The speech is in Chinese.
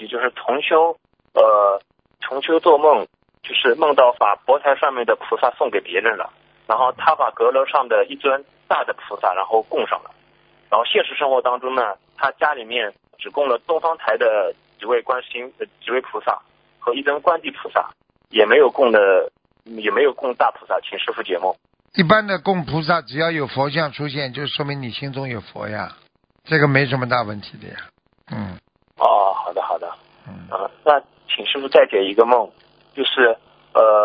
就是同修做梦，就是梦到把佛台上面的菩萨送给别人了，然后他把阁楼上的一尊大的菩萨然后供上了，然后现实生活当中呢，他家里面只供了东方台的几位菩萨和一尊观地菩萨，也没有供大菩萨，请师父解梦。 一般的供菩萨，只要有佛像出现，就说明你心中有佛呀，这个没什么大问题的呀。 好的。那请师父再解一个梦，就是